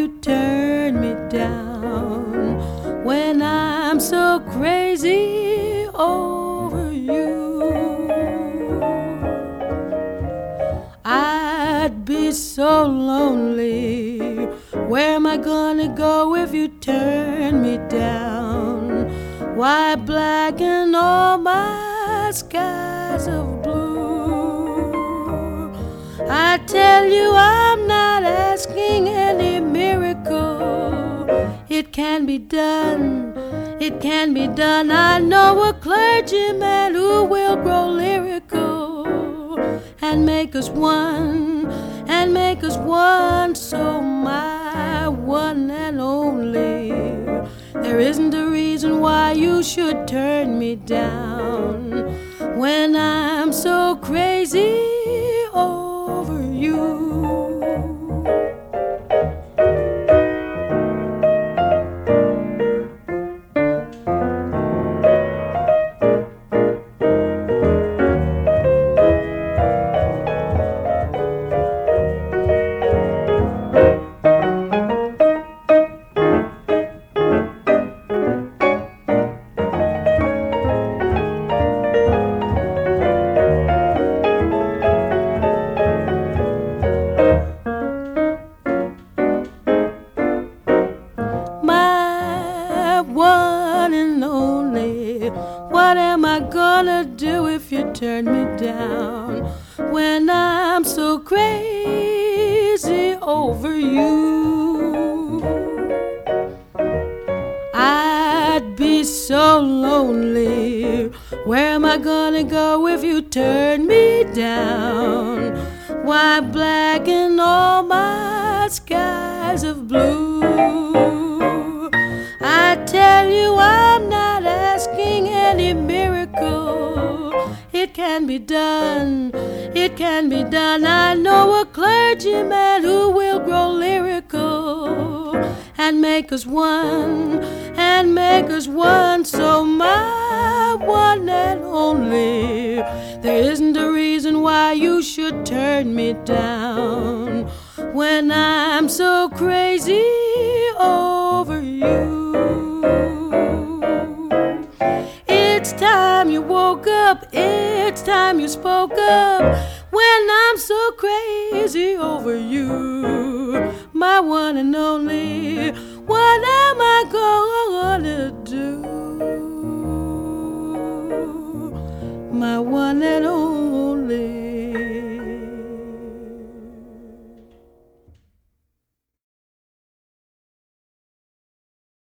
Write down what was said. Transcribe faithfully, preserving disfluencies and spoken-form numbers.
you turn me down when I'm so crazy over you. I'd be so lonely. Where am I gonna go if you turn me down? Why blacken all my skies of blue? I tell you I'm not asking any miracle. It can be done, it can be done. I know a clergyman who will grow lyrical and make us one, and make us one. So my one and only, there isn't a reason why you should turn me down when I'm so crazy over you. One and only, what am I gonna do if you turn me down when I'm so crazy over you? I'd be so lonely. Where am I gonna go if you turn me down? Why blacken all my skies of blue? I tell you I'm not asking any miracle. It can be done, it can be done. I know a clergyman who will grow lyrical and make us one, and make us one. So my one and only, there isn't a reason why you should turn me down when I'm so crazy over you. It's time you woke up, it's time you spoke up when I'm so crazy over you. My one and only, what am I gonna do? My one and only.